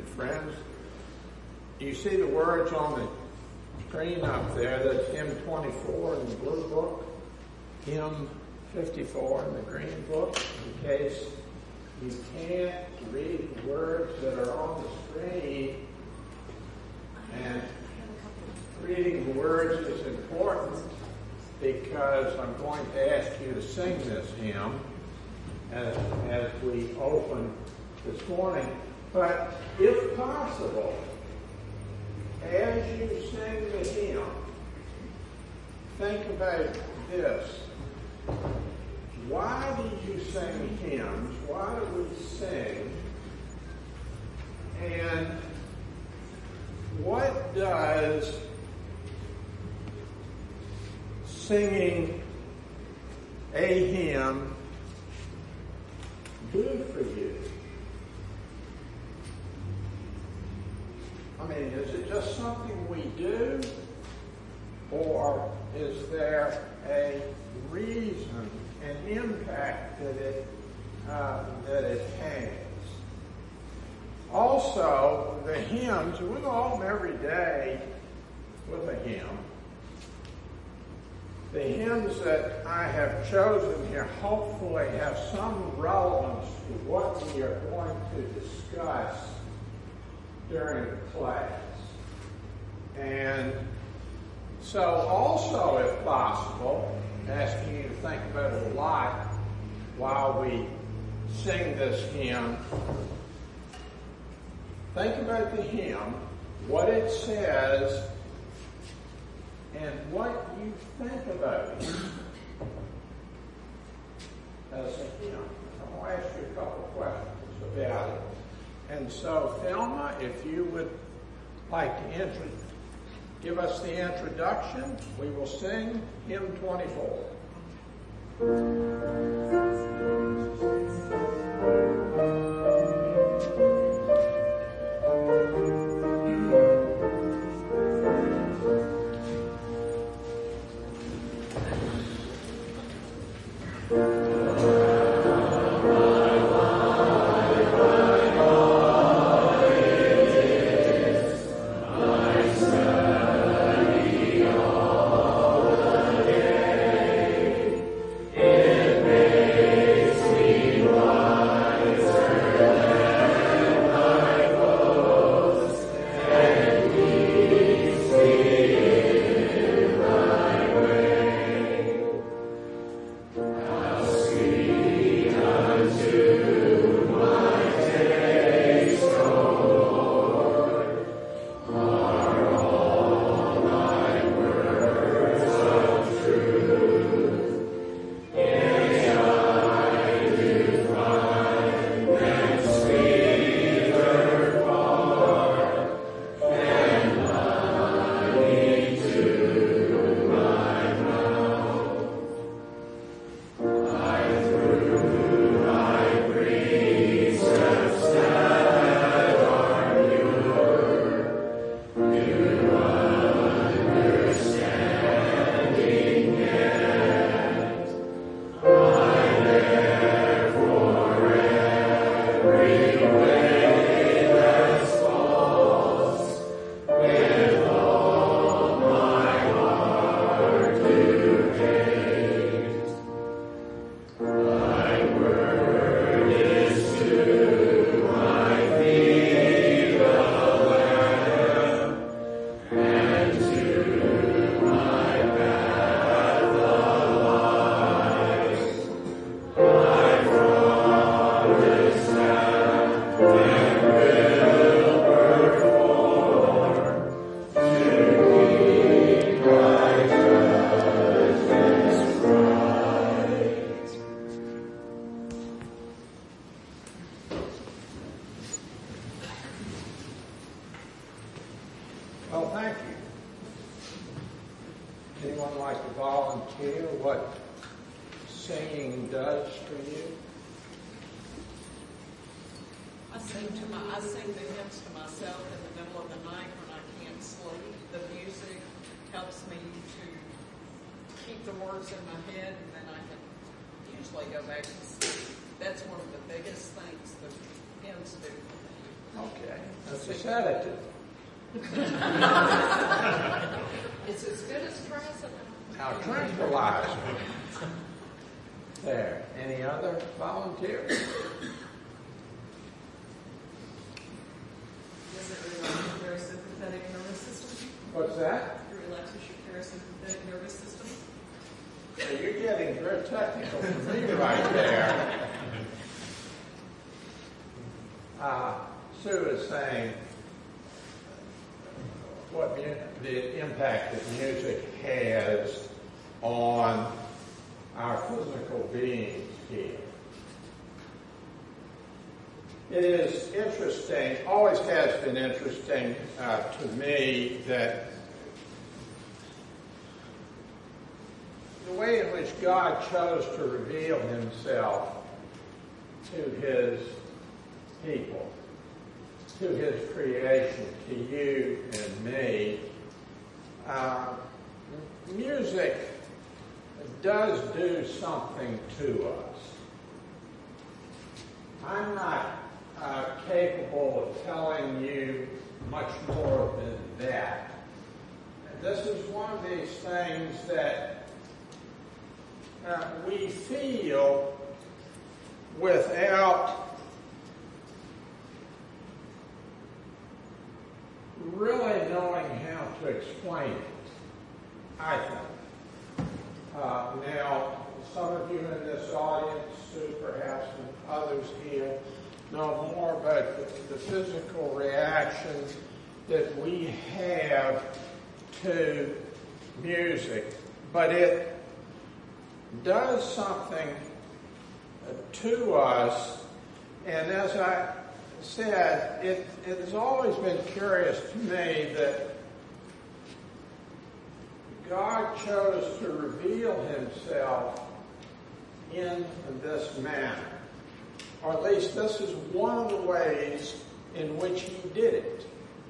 friends. You see the words on the screen up there. That's hymn 24 in the blue book, hymn 54 in the green book. In case you can't read the words that are on the screen, and reading the words is important because I'm going to ask you to sing this hymn as we open this morning. But if possible, as you sing the hymn, think about this. Why do you sing hymns? Why do we sing? And what does singing a hymn do for you? I mean, is it just something we do, or is there a reason, an impact that it has? Also, the hymns, we go home every day with a hymn. The hymns that I have chosen here hopefully have some relevance to what we are going to discuss during class. And so also, if possible, asking you to think about it a lot while we sing this hymn. Think about the hymn, what it says, and what you think about it as a hymn. I'll ask you a couple of questions about it. And so, Thelma, if you would like to give us the introduction, we will sing hymn 24. Well, thank you. Anyone like to volunteer what singing does for you? I sing the hymns to myself in the middle of the night when I can't sleep. The music helps me to keep the words in my head, and then I can usually go back to sleep. That's one of the biggest things the hymns do for me. Okay, that's a sedative. It's as good as trazodone. Now, tranquilizer. There. Any other volunteers? Does it relax your parasympathetic nervous system? What's that? It relaxes your parasympathetic nervous system? Yeah, you're getting very technical for me right there. Sue is saying what the impact that music has on our physical beings here. It is interesting, always has been interesting to me that the way in which God chose to reveal himself to his people, to his creation, to you and me, music does do something to us. I'm not capable of telling you much more than that. And this is one of these things that we feel without really knowing how to explain it, I think. Now, some of you in this audience, Sue perhaps, and others here, know more about the physical reactions that we have to music, but it does something to us, and as I said, it has always been curious to me that God chose to reveal himself in this manner. Or at least this is one of the ways in which he did it.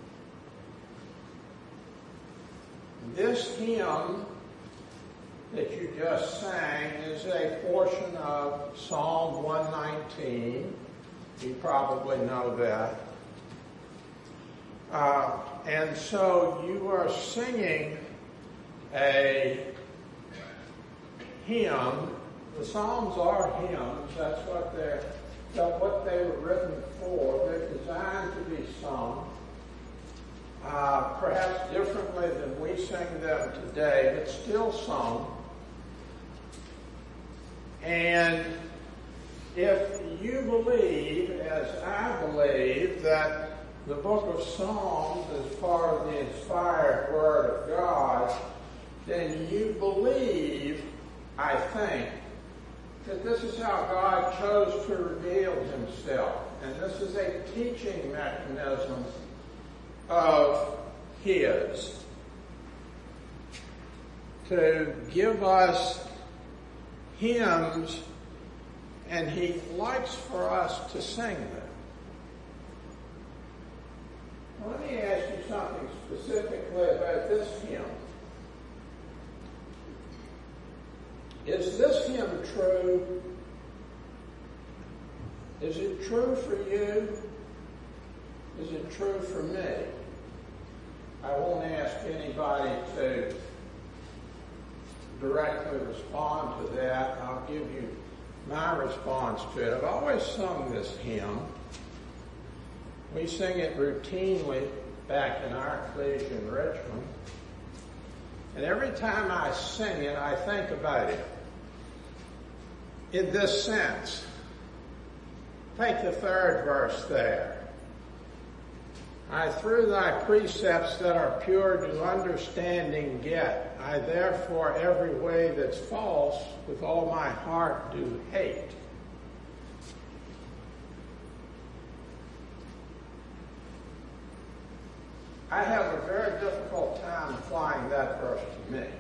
This hymn that you just sang is a portion of Psalm 119. You probably know that. And so you are singing a hymn. The Psalms are hymns. That's what they were written for. They're designed to be sung, perhaps differently than we sing them today, but still sung. And if you believe, as I believe, that the book of Psalms is part of the inspired Word of God, then you believe, I think, that this is how God chose to reveal himself. And this is a teaching mechanism of his to give us hymns, and he likes for us to sing them. Well, let me ask you something specifically about this hymn. Is this hymn true? Is it true for you? Is it true for me? I won't ask anybody to directly respond to that. I'll give you my response to it. I've always sung this hymn. We sing it routinely back in our ecclesia in Richmond. And every time I sing it, I think about it in this sense. Take the third verse there. I through thy precepts that are pure do understanding get. I therefore every way that's false with all my heart do hate. I have a very difficult time applying that verse to me,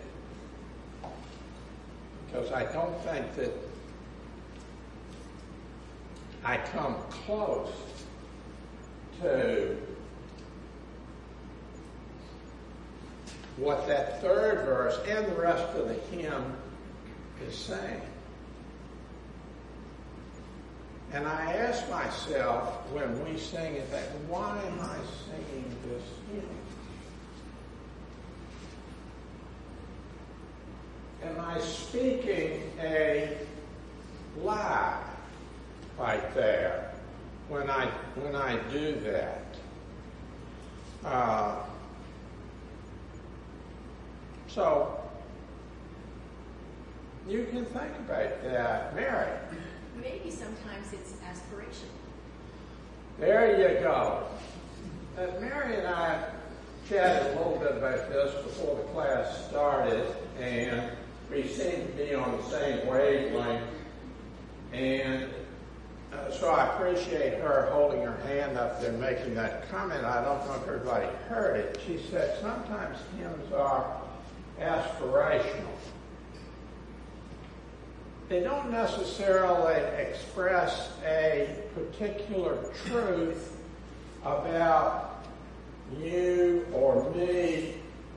because I don't think that I come close to what that third verse and the rest of the hymn is saying. And I ask myself when we sing it, that why am I singing this hymn? Am I speaking a lie right there when I do that? So you can think about that, Mary. Maybe sometimes it's aspiration. There you go. Mary and I chatted a little bit about this before the class started, and we seem to be on the same wavelength. And so I appreciate her holding her hand up there making that comment. I don't know if everybody heard it. She said sometimes hymns are aspirational. They don't necessarily express a particular truth about you or me,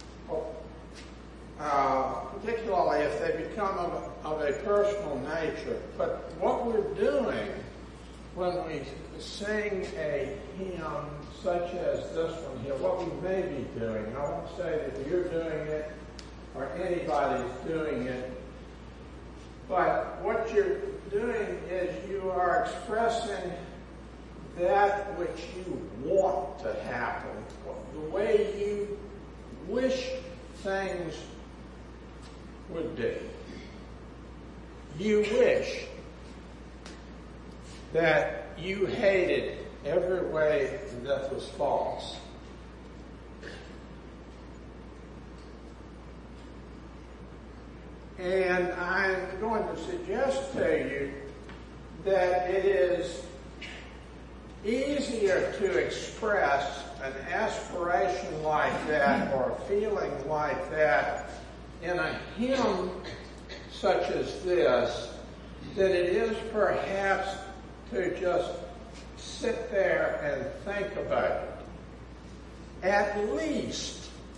particularly if they become of a personal nature. But what we're doing when we sing a hymn such as this one here, what we may be doing, I won't say that you're doing it or anybody's doing it, but what you're doing is you are expressing that which you want to happen, the way you wish things would be. You wish that you hated every way that was false. And I'm going to suggest to you that it is easier to express an aspiration like that or a feeling like that in a hymn such as this than it is perhaps to just sit there and think about it. At least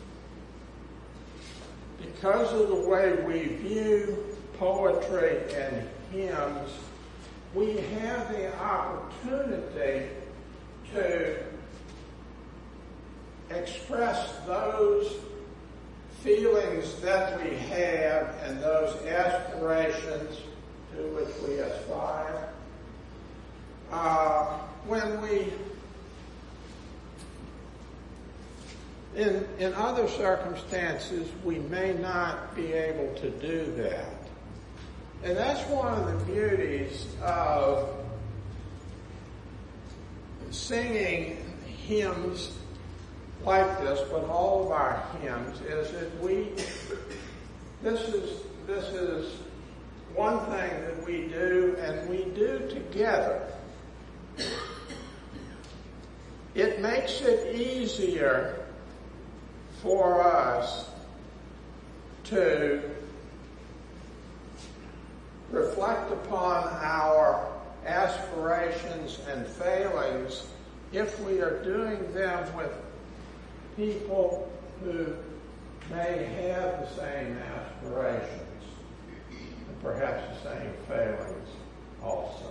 because of the way we view poetry and hymns, we have the opportunity to express those feelings that we have and those aspirations to which we aspire. When we, in other circumstances, we may not be able to do that. And that's one of the beauties of singing hymns like this, but all of our hymns, is that this is one thing that we do, and we do together. It makes it easier for us to reflect upon our aspirations and failings if we are doing them with people who may have the same aspirations and perhaps the same failings also.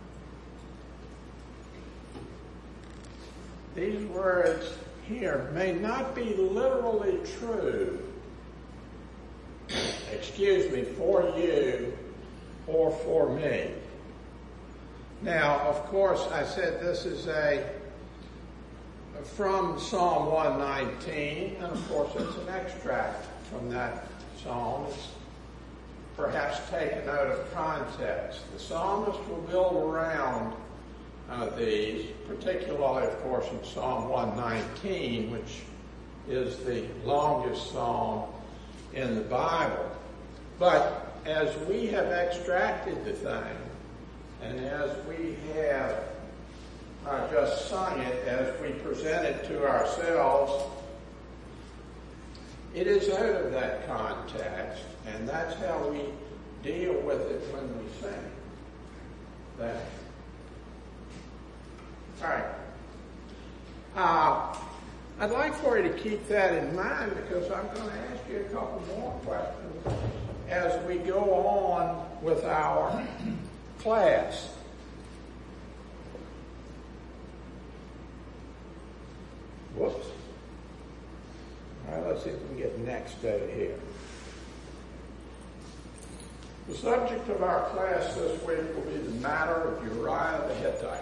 These words here may not be literally true, for you or for me. Now, of course, I said this is from Psalm 119, and of course it's an extract from that psalm. It's perhaps taken out of context. The psalmist will build around these, particularly, of course, in Psalm 119, which is the longest psalm in the Bible. But as we have extracted the thing, and as we have just sung it, as we present it to ourselves, it is out of that context, and that's how we deal with it when we sing that. All right. I'd like for you to keep that in mind, because I'm going to ask you a couple more questions as we go on with our class. All right, let's see if we can get next over here. The subject of our class this week will be the matter of Uriah the Hittite.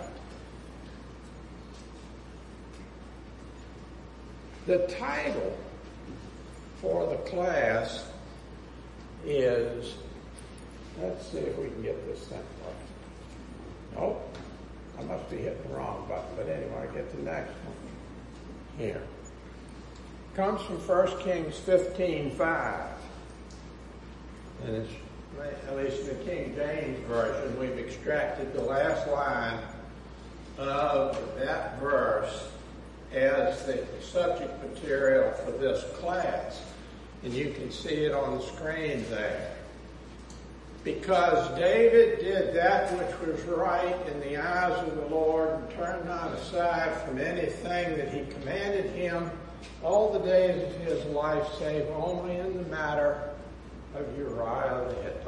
The title for the class is, let's see if we can get this thing right. Nope, I must be hitting the wrong button, but anyway, I get the next one here. Comes from 1 Kings 15:5. And it's, at least in the King James Version, we've extracted the last line of that verse as the subject material for this class. And you can see it on the screen there. Because David did that which was right in the eyes of the Lord and turned not aside from anything that he commanded him all the days of his life, save only in the matter of Uriah the Hittite.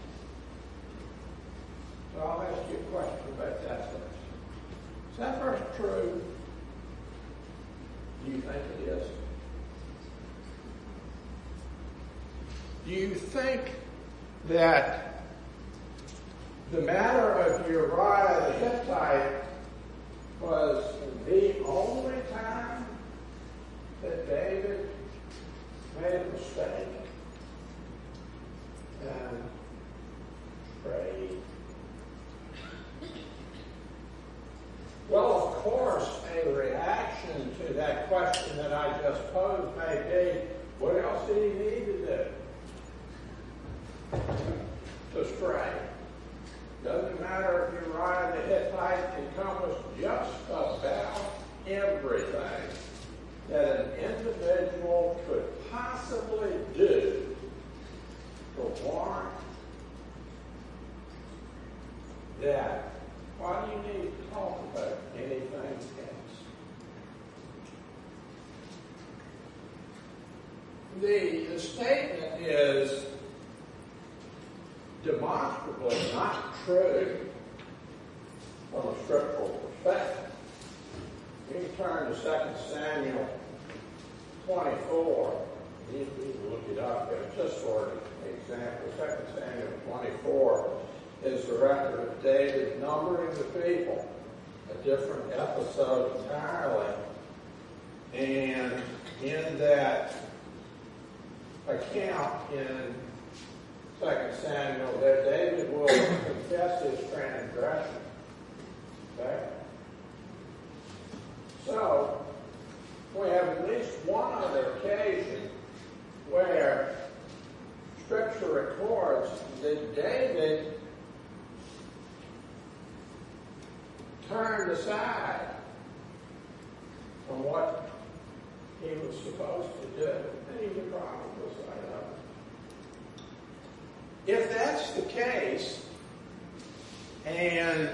So I'll ask you a question about that verse. Is that verse true? Do you think it is? Do you think that the matter of Uriah the Hittite was the only time that David made a mistake and prayed? Well, of course, a reaction to that question that I just posed may be, what else did he need to do? To stray. Doesn't matter if Uriah the Hittite encompassed just about everything that an individual could possibly do to warrant that. Why do you need to talk about anything else? The statement is demonstrably not true from a scriptural perspective. You can turn to 2 Samuel 24. You need to look it up there. Just for an example, 2 Samuel 24 is the record of David numbering the people, a different episode entirely. And in that account in 2 Samuel, that David will confess his transgression. Okay? So, we have at least one other occasion where Scripture records that David turned aside from what he was supposed to do. And he would probably say, if that's the case, and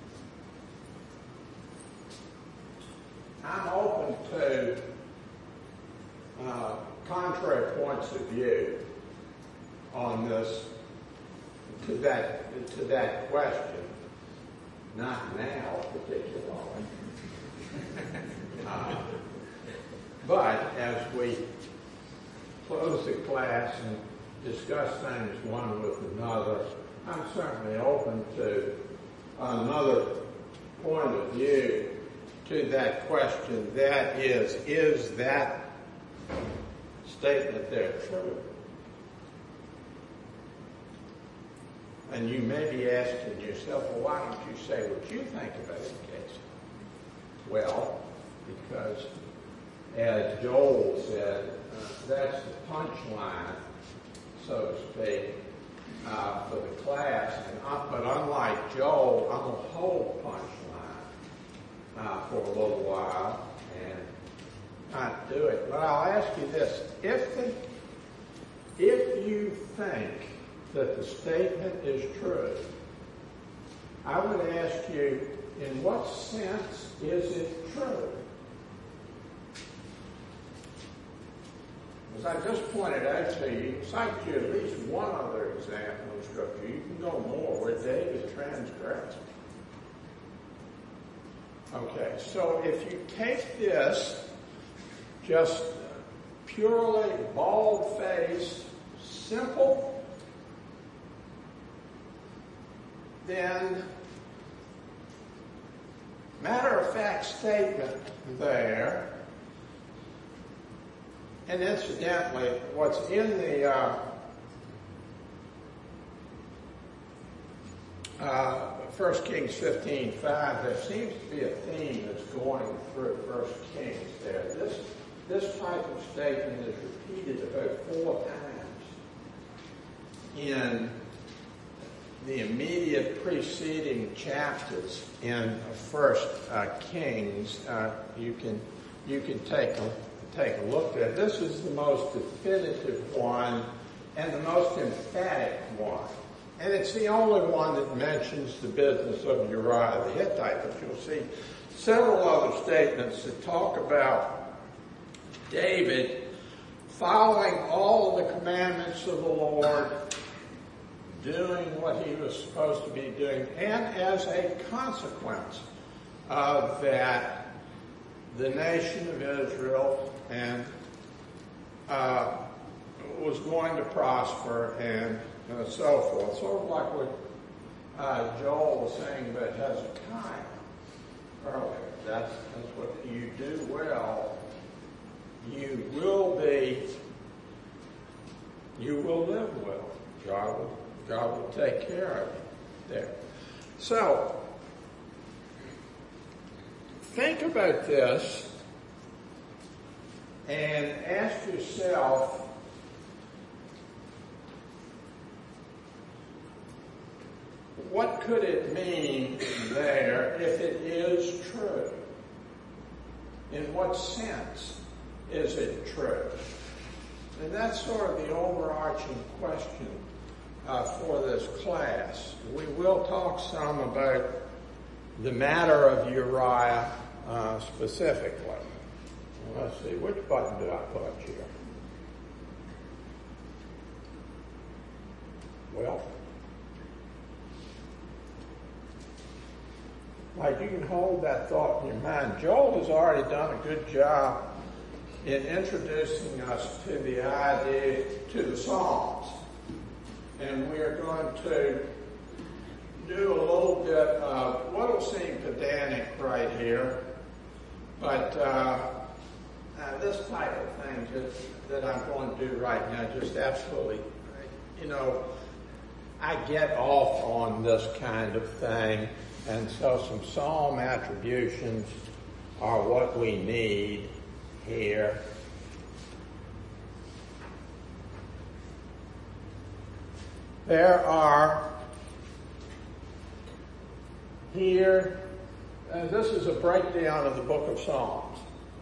I'm open to contrary points of view on this, to that question, not now particularly, but as we close the class and discuss things one with another, I'm certainly open to another point of view to that question. That is that statement there true? And you may be asking yourself, well, why don't you say what you think about the case? Well, because as Joel said, that's the punchline, so to speak, for the class. But unlike Joel, I'm going to hold punchline for a little while and not do it. But I'll ask you this. If you think that the statement is true, I would ask you, in what sense is it true? As I just pointed out to you, cite you at least one other example in Scripture. You can go more where David transgressed. Okay, so if you take this just purely bald-faced, simple, then matter-of-fact statement there. And incidentally, what's in the 1 Kings 15:5, there seems to be a theme that's going through 1 Kings there. This type of statement is repeated about 4 times in the immediate preceding chapters in 1 Kings. You can take a look at it. This is the most definitive one and the most emphatic one. And it's the only one that mentions the business of Uriah the Hittite, but you'll see several other statements that talk about David following all of the commandments of the Lord, doing what he was supposed to be doing, and as a consequence of that, the nation of Israel was going to prosper and so forth. Sort of like what Joel was saying about Hezekiah earlier. That's what you do well. You will live well. God will take care of you there. So, think about this and ask yourself, what could it mean there if it is true? In what sense is it true? And that's sort of the overarching question for this class. We will talk some about the matter of Uriah specifically. Let's see, which button did I put here? Well, like, you can hold that thought in your mind. Joel has already done a good job in introducing us to the idea, to the Psalms. And we are going to do a little bit of what will seem pedantic right here, but this type of thing that I'm going to do right now, just absolutely, I get off on this kind of thing, and so some psalm attributions are what we need here. There are here, this is a breakdown of the book of Psalms.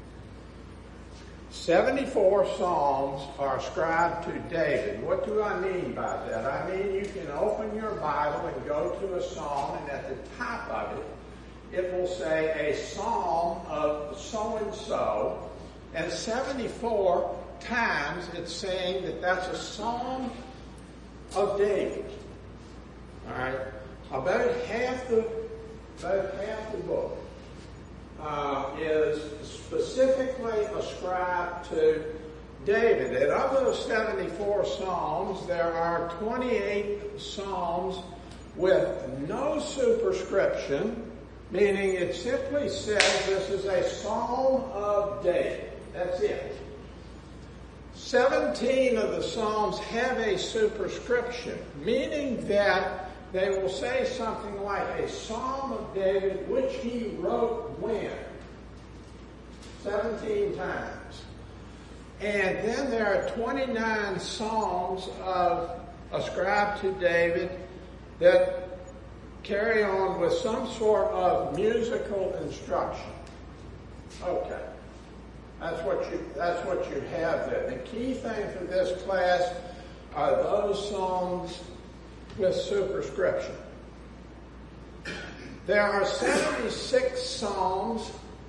74 psalms are ascribed to David. What do I mean by that? I mean, you can open your Bible and go to a psalm, and at the top of it, it will say a psalm of so-and-so, and 74 times it's saying that that's a psalm of David. All right? About half the book is specifically ascribed to David. And of those 74 psalms, there are 28 psalms with no superscription, meaning it simply says this is a psalm of David. That's it. 17 of the psalms have a superscription, meaning that they will say something like a psalm of David which he wrote when? 17 times. And then there are 29 psalms ascribed to David that carry on with some sort of musical instruction. Okay. That's what you have there. The key thing for this class are those psalms with superscription. There are 76 psalms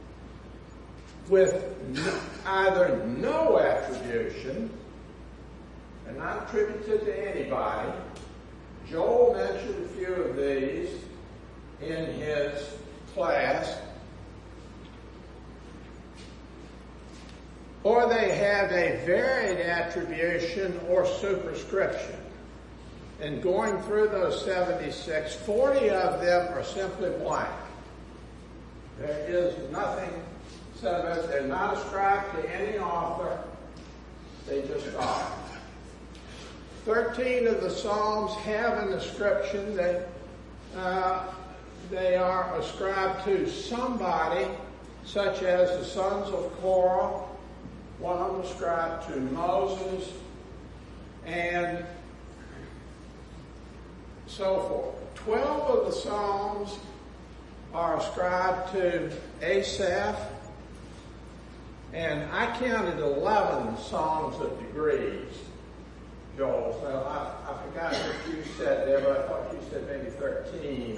with either no attribution and not attributed to anybody. Joel mentioned a few of these in his class. or they have a varied attribution or superscription. And going through those 76, 40 of them are simply blank. There is nothing said about it. They're not ascribed to any author. They just are. 13 of the Psalms have an ascription that they are ascribed to somebody, such as the sons of Korah, one of them ascribed to Moses, and so forth. 12 of the Psalms are ascribed to Asaph, and I counted 11 songs of degrees, Joel. So I forgot what you said there, but I thought you said maybe 13.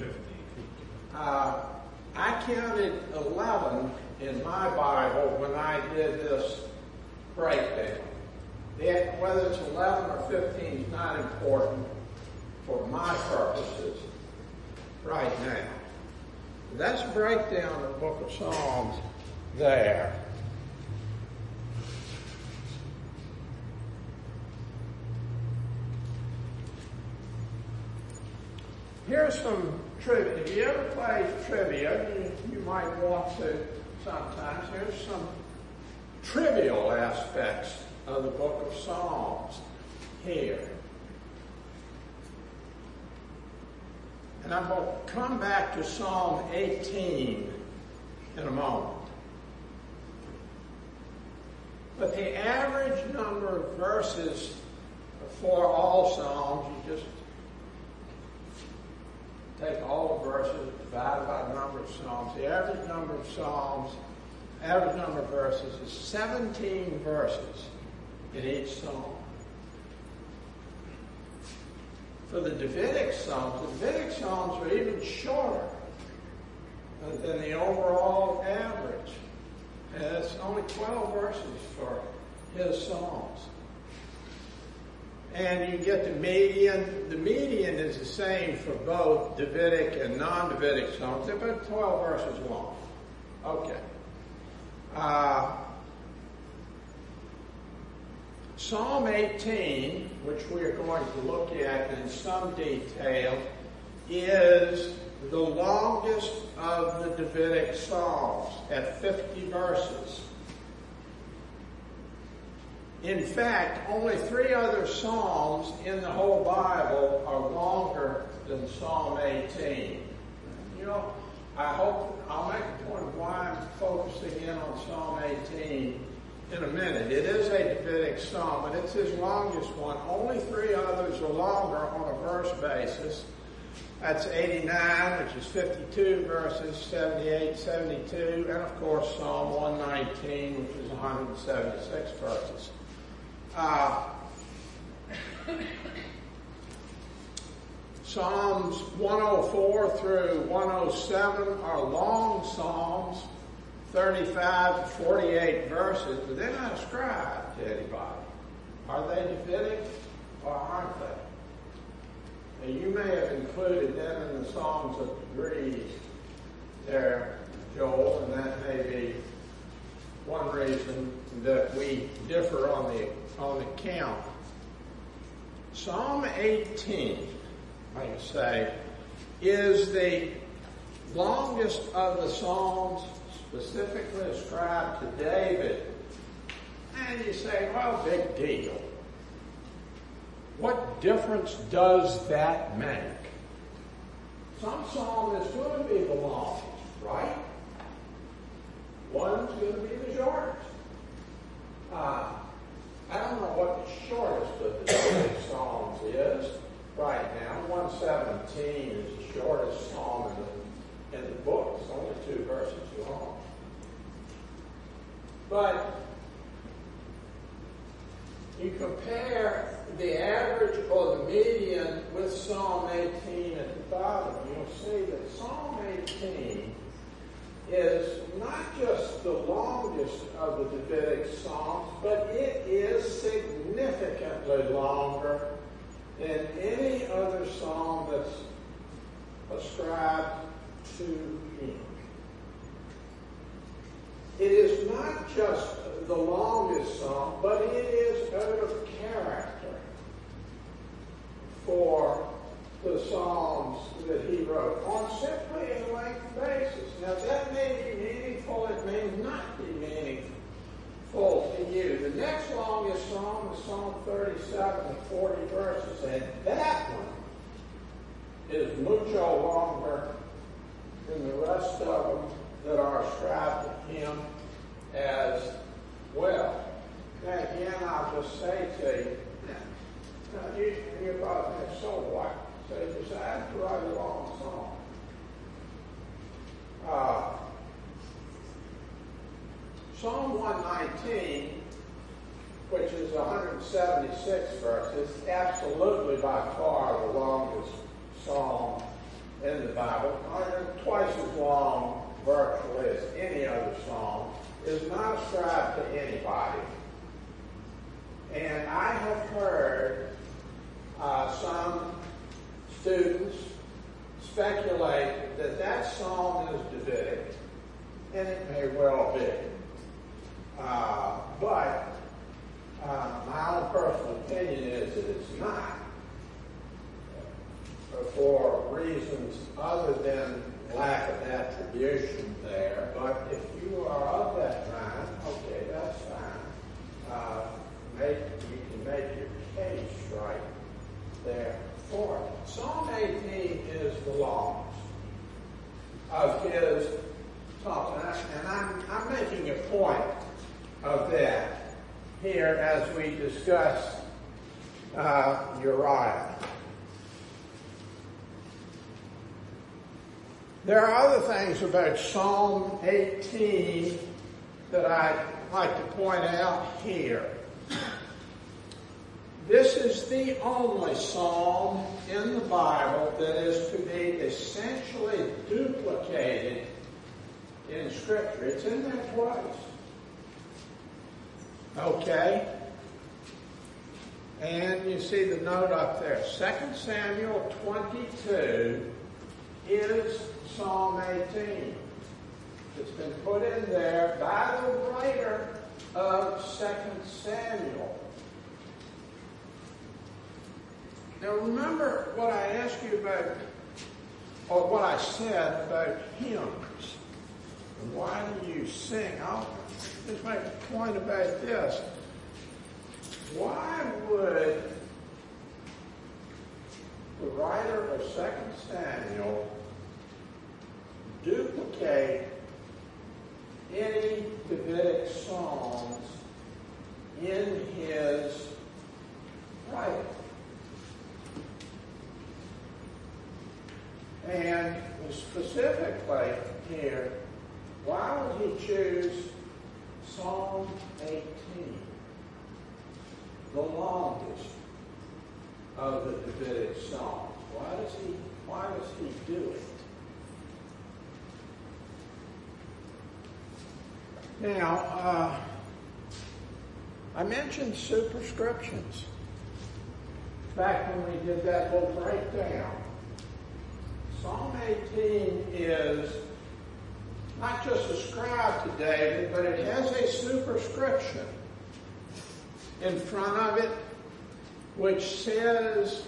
I counted 11 in my Bible when I did this breakdown. Whether it's 11 or 15 is not important for my purposes right now. That's a breakdown of the book of Psalms there. Here's some trivia. If you ever played trivia, you might want to sometimes. Here's some trivial aspects of the book of Psalms here. And I'm going to come back to Psalm 18 in a moment. But the average number of verses for all Psalms, you just take all the verses, divide by the number of Psalms. The average number of Psalms, average number of verses is 17 verses in each Psalm. For the Davidic Psalms are even shorter than the overall average. And it's only 12 verses for his Psalms. And you get the median. The median is the same for both Davidic and non-Davidic Psalms. They're about 12 verses long. Okay. Psalm 18, which we are going to look at in some detail, is the longest of the Davidic Psalms at 50 verses. In fact, only 3 other Psalms in the whole Bible are longer than Psalm 18. You know, I hope I'll make a point of why I'm focusing in on Psalm 18 in a minute. It is a Davidic Psalm, but it's his longest one. Only 3 others are longer on a verse basis. That's 89, which is 52 verses, 78, 72, and of course Psalm 119, which is 176 verses. Psalms 104 through 107 are long Psalms, 35 to 48 verses, but they're not ascribed to anybody. Are they Davidic or aren't they? Now, you may have included them in the Psalms of degrees there, Joel, and that may be one reason that we differ on the count. Psalm 18, like I say, is the longest of the Psalms specifically ascribed to David. And you say, well, big deal. What difference does that make? Some psalm is going to be the longest, right? One's going to be the shortest. I don't know what the shortest of the Davidic Psalms is right now. 117 is the shortest psalm in the book. It's only 2 verses long. But you compare the average or the median with Psalm 18 at the bottom, you'll see that Psalm 18 is not just the longest of the Davidic Psalms, but it is significantly longer than any other psalm that's ascribed to him. It is not just the longest psalm, but it is out of character for the psalms that he wrote on simply a length basis. Now that may be meaningful, it may not be meaningful to you. The next longest psalm is Psalm 37 with 40 verses, and that one is mucho longer than the rest of them that are ascribed to him as well. Now again, I'll just say to you, now you're about to so what? So you decide to write a long song. Psalm 119, which is 176 verses, absolutely by far the longest psalm in the Bible, twice as long virtually as any other psalm, is not ascribed to anybody. And I have heard some students speculate that that psalm is Davidic, and it may well be. But my own personal opinion is that it's not, for reasons other than lack of attribution there. But if you are of that mind, okay, that's fine. You can make your case right there for it. Psalm 18 is the longest of his psalms, and I'm making a point of that here as we discuss Uriah. There are other things about Psalm 18 that I'd like to point out here. This is the only psalm in the Bible that is to be essentially duplicated in Scripture. It's in there twice. Okay? And you see the note up there. 2 Samuel 22 is Psalm 18. It's been put in there by the writer of 2 Samuel. Now remember what I asked you about, or what I said about hymns. And why do you sing? I'll just make a point about this. Why would the writer of 2 Samuel duplicate any Davidic psalms in his writing? And specifically here, why would he choose Psalm 18, the longest of the Davidic psalms? Why does he do it? Now, I mentioned superscriptions back when we did that little breakdown. Psalm 18 is not just ascribed to David, but it has a superscription in front of it which says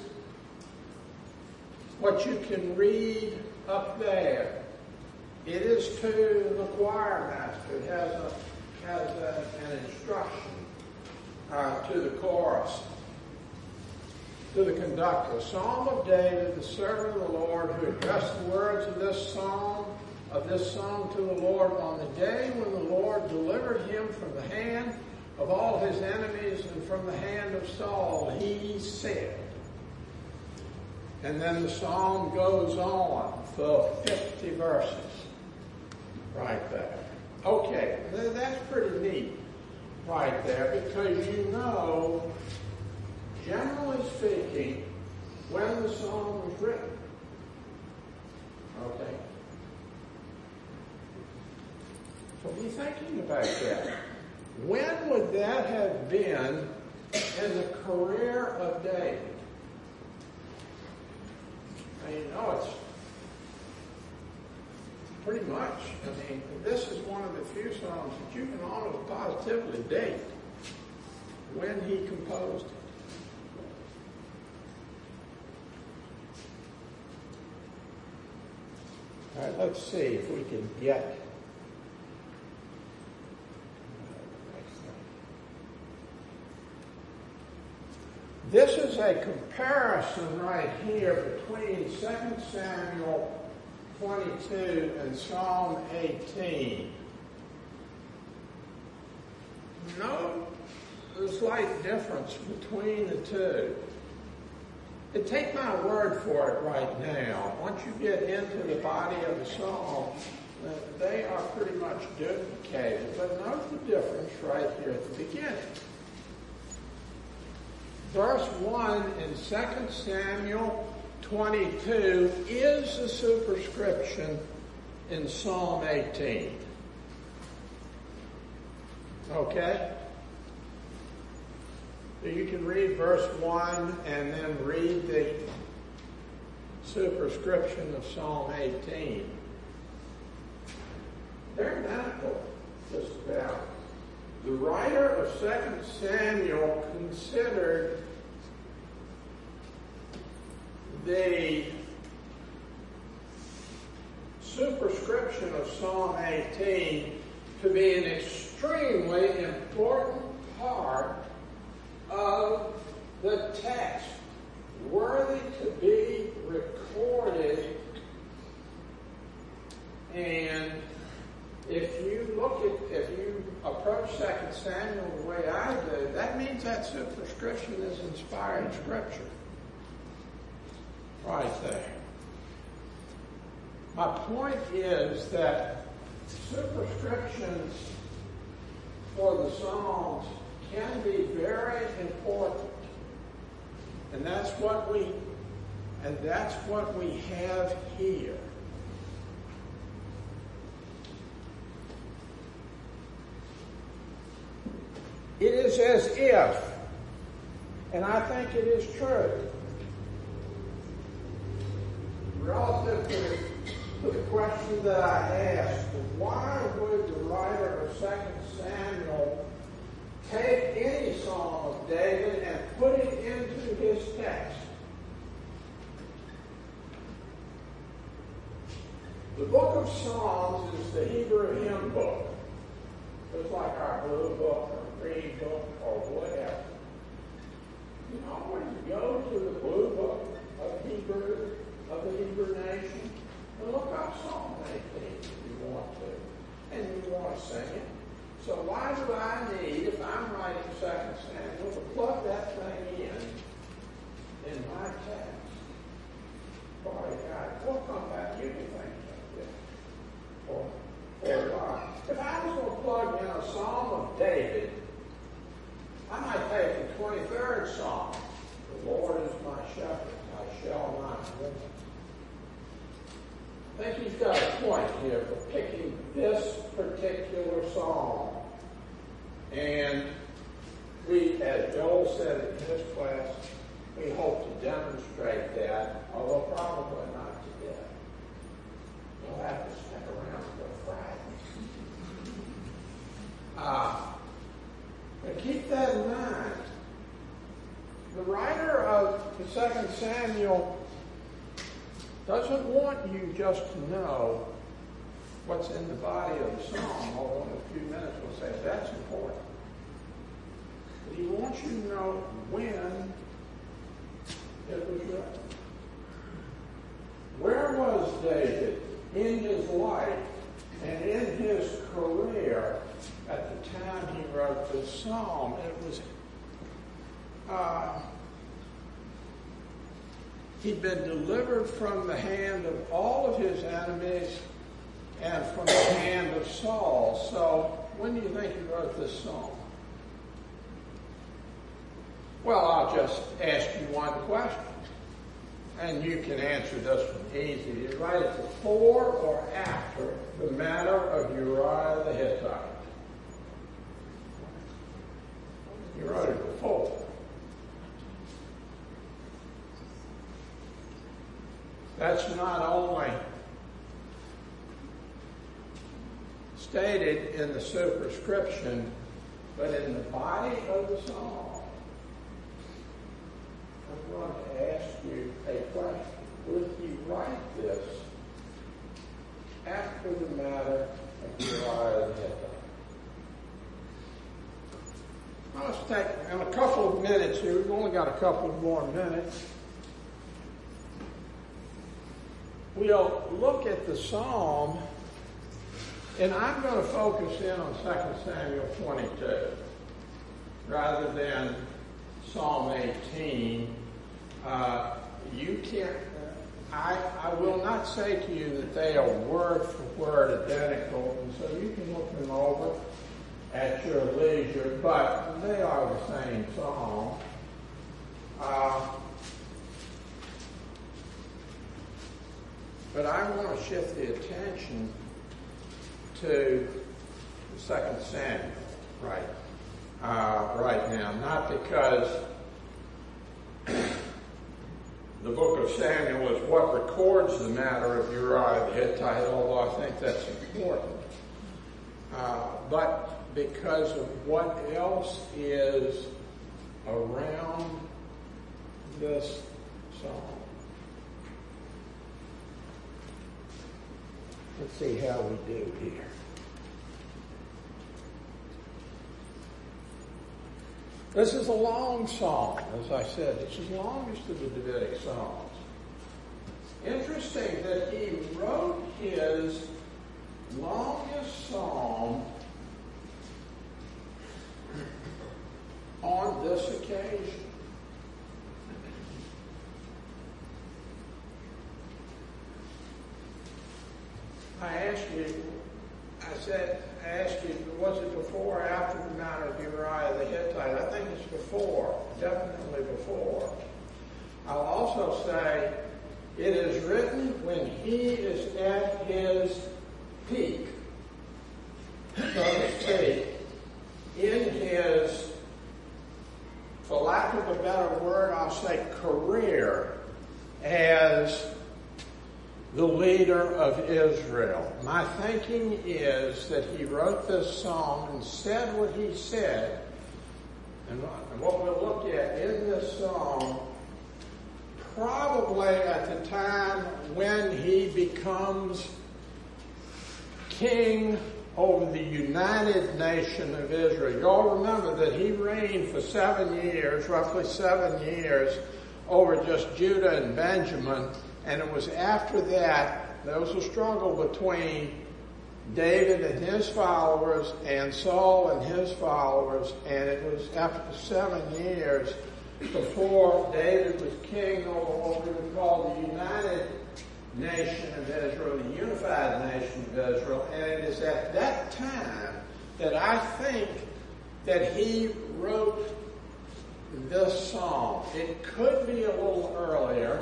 what you can read up there. It is to the choir master. It has an instruction to the chorus, to the conductor. Psalm of David, the servant of the Lord, who addressed the words of this song to the Lord on the day when the Lord delivered him from the hand of all his enemies and from the hand of Saul. He said. And then the psalm goes on for 50 verses right there. Okay, that's pretty neat right there, because you know, generally speaking, when the song was written. Okay? So be thinking about that. When would that have been in the career of David? I mean, it's pretty much. I mean, this is one of the few songs that you can almost positively date when he composed it. All right, let's see if we can get this is a comparison right here between 2 Samuel 22 and Psalm 18. No slight difference between the two. And take my word for it right now. Once you get into the body of the psalm, they are pretty much duplicated. But note the difference right here at the beginning. Verse 1 in 2 Samuel 22 is the superscription in Psalm 18. Okay? So you can read verse 1 and then read the superscription of Psalm 18. They're identical, just about. The writer of 2 Samuel considered the superscription of Psalm 18 to be an extremely important part of the text, worthy to be recorded. And if you approach 2 Samuel the way I do, that means that superscription is inspired scripture. Right there. My point is that superscriptions for the Psalms can be very important. And that's what we have here. It is as if, and I think it is true, relative to the question that I asked, why would the writer of 2 Samuel take any Psalm of David and put it into his text? The book of Psalms is the Hebrew hymn book, just like our blue book or green book or whatever. You always go to the blue book of the Hebrew nation, and look up Psalm 18 if you want to, and you want to sing it. So why do I need, if I'm writing 2 Samuel, to plug that thing in my text? Boy, God, we'll come back. You can think like this. Or if I was going to plug in a Psalm of David, I might take the 23rd Psalm. The Lord is my shepherd, I shall not want. I think he's got a point here for picking this particular psalm. And we, as Joel said in his class, we hope to demonstrate that, although probably not today. You'll have to stick around till Friday. But keep that in mind. The writer of the 2 Samuel doesn't want you just to know what's in the body of the psalm, although in a few minutes we'll say that's important. But he wants you to know when it was written. Where was David in his life and in his career at the time he wrote this psalm? It was he'd been delivered from the hand of all of his enemies and from the hand of Saul. So when do you think he wrote this psalm? Well, I'll just ask you one question, and you can answer this one easy. Did he write it before or after the matter of Uriah the Hittite? He wrote it before. That's not only stated in the superscription, but in the body of the psalm, I'm going to ask you a question. Would he write this after the matter of Uriah the Hittite? Well, let's take in a couple of minutes here. We've only got a couple more minutes. We'll look at the psalm, and I'm going to focus in on 2 Samuel 22 rather than Psalm 18. You can't. I will not say to you that they are word for word identical, and so you can look them over at your leisure, but they are the same psalm. But I want to shift the attention to 2 Samuel right now, not because the book of Samuel is what records the matter of Uriah the Hittite, although I think that's important, but because of what else is around this psalm. Let's see how we do here. This is a long psalm, as I said. It's the longest of the Davidic psalms. Interesting that he wrote his longest psalm on this occasion. I asked you, was it before or after the matter of Uriah the Hittite? I think it's before, definitely before. I'll also say it is written when he is at his peak, so to speak, in his, for lack of a better word, I'll say career as the leader of Israel. My thinking is that he wrote this psalm and said what he said, and what we'll look at in this psalm, probably at the time when he becomes king over the united nation of Israel. You all remember that he reigned for 7 years, roughly 7 years, over just Judah and Benjamin. And it was after that, there was a struggle between David and his followers and Saul and his followers. And it was after 7 years before David was king over what we would call the united nation of Israel, the unified nation of Israel. And it is at that time that I think that he wrote this psalm. It could be a little earlier,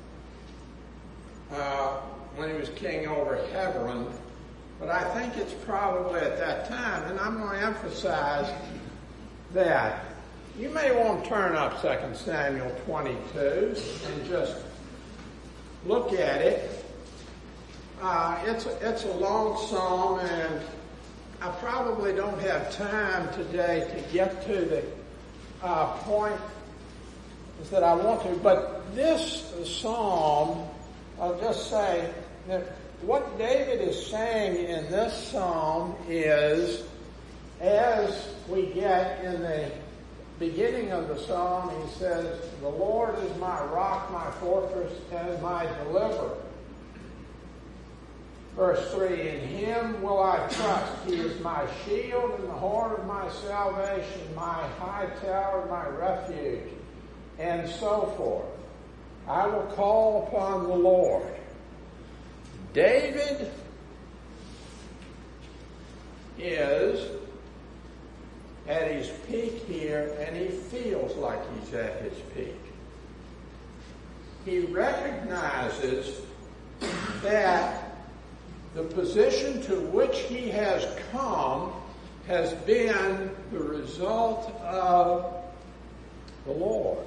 when he was king over Hebron, but I think it's probably at that time, and I'm going to emphasize that. You may want to turn up 2 Samuel 22 and just look at it. It's a long psalm, and I probably don't have time today to get to the point that I want to, but this psalm, I'll just say that what David is saying in this psalm is, as we get in the beginning of the psalm, he says, "The Lord is my rock, my fortress, and my deliverer." Verse 3, "In him will I trust. He is my shield and the horn of my salvation, my high tower, my refuge," and so forth. "I will call upon the Lord." David is at his peak here, and he feels like he's at his peak. He recognizes that the position to which he has come has been the result of the Lord.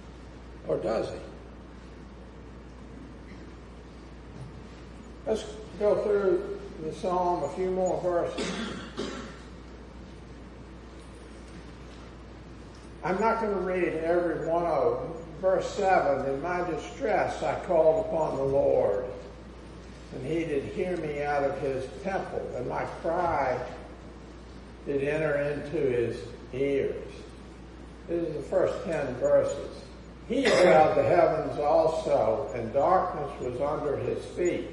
Or does he? go through the psalm, a few more verses. I'm not going to read every one of them. Verse 7, in my distress I called upon the Lord, and he did hear me out of his temple, and my cry did enter into his ears. This is the first 10 verses. He allowed the heavens also, and darkness was under his feet.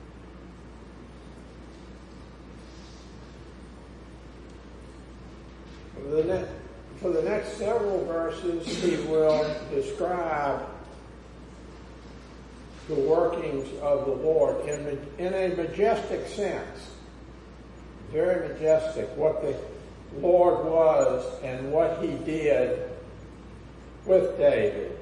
For the next several verses, he will describe the workings of the Lord in a majestic sense. Very majestic, what the Lord was and what he did with David.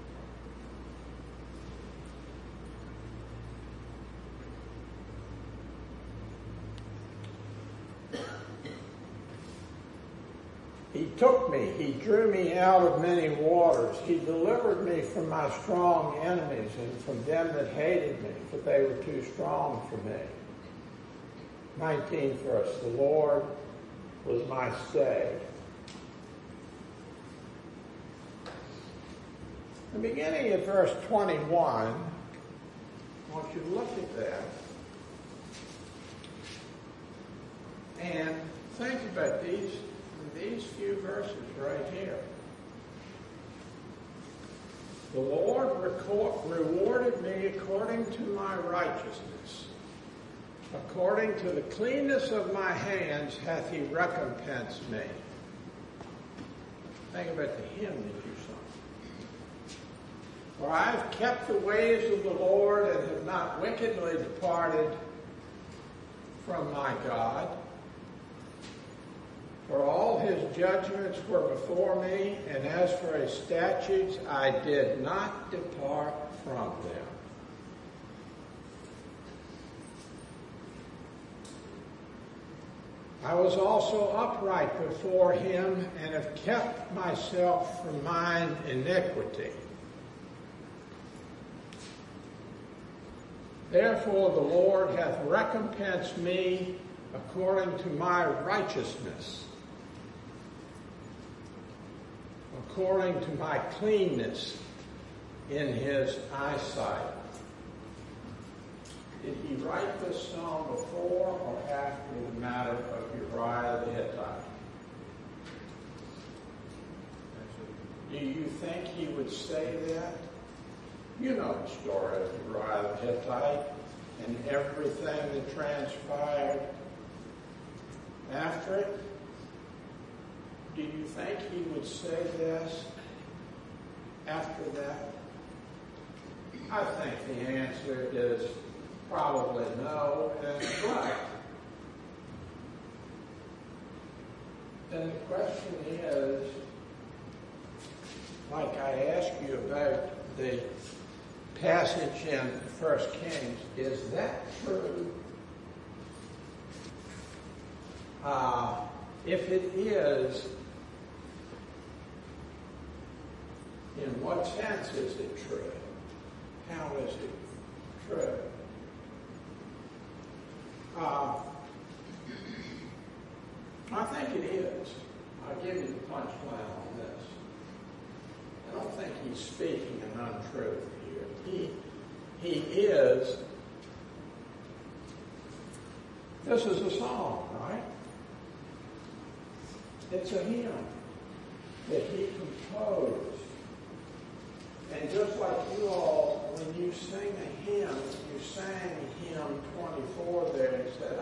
He took me, he drew me out of many waters. He delivered me from my strong enemies and from them that hated me, for they were too strong for me. 19th verse, the Lord was my stay. The beginning of verse 21, I want you to look at that and think about these few verses right here. The Lord rewarded me according to my righteousness. According to the cleanness of my hands hath he recompensed me. Think about the hymn that you sung. For I have kept the ways of the Lord and have not wickedly departed from my God. For all his judgments were before me, and as for his statutes, I did not depart from them. I was also upright before him, and have kept myself from mine iniquity. Therefore the Lord hath recompensed me according to my righteousness, according to my cleanness in his eyesight. Did he write this song before or after the matter of Uriah the Hittite? Do you think he would say that? You know the story of Uriah the Hittite and everything that transpired after it. Do you think he would say this after that? I think the answer is probably no, and right. Then the question is, like I asked you about the passage in 1 Kings, is that true? If it is, in what sense is it true? How is it true? I think it is. I'll give you the punchline on this. I don't think he's speaking an untruth here. He is. This is a song, right? It's a hymn that he composed. And just like you all, when you sing a hymn, you sang hymn 24 there and said,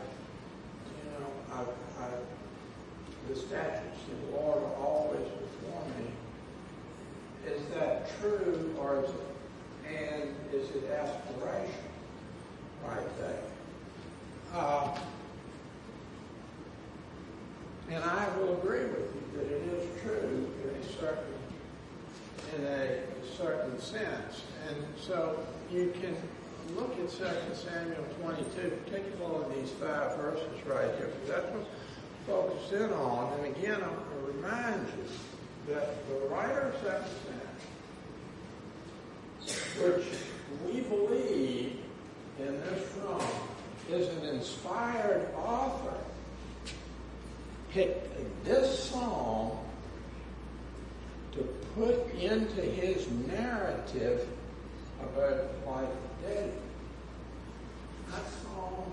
the statutes of the Lord are always before me. Is that true, or is it aspiration right there? And I will agree with you that it is true in a certain sense. And so you can look at 2 Samuel 22, particularly these 5 verses right here, because that's what focus in on. And again, I'll remind you that the writer of 2 Samuel, which we believe in this room is an inspired author, picked this psalm to put into his narrative about the life of David. Not Psalm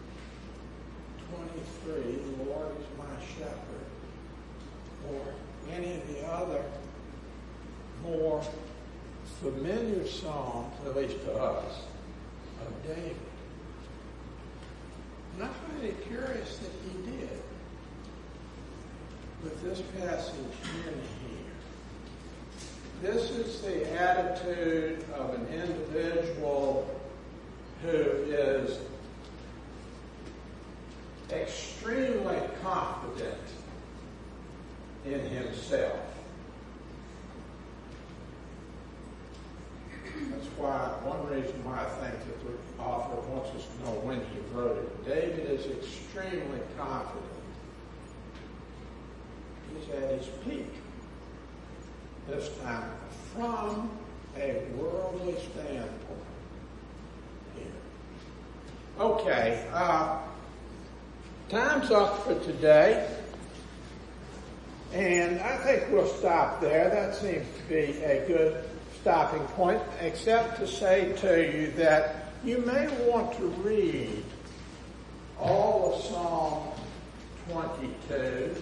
23, the Lord is my shepherd, or any of the other more familiar psalms, at least to us, of David. And I find it curious that he did with this passage in here. This is the attitude of an individual who is extremely confident in himself. That's one reason why I think that the author wants us to know when he wrote it. David is extremely confident. He's at his peak. This time from a worldly standpoint here. Okay, time's up for today. And I think we'll stop there. That seems to be a good stopping point, except to say to you that you may want to read all of Psalm 22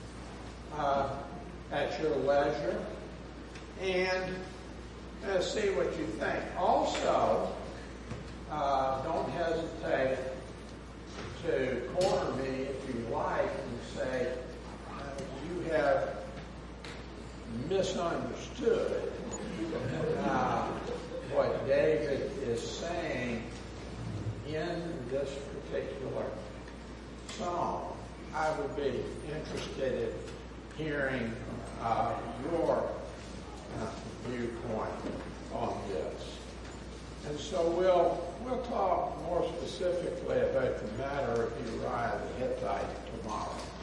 at your leisure and see what you think. Also, don't hesitate to corner me if you like and say, you have misunderstood what David is saying in this particular psalm. I would be interested in hearing your viewpoint on this. And so we'll talk more specifically about the matter of Uriah the Hittite tomorrow.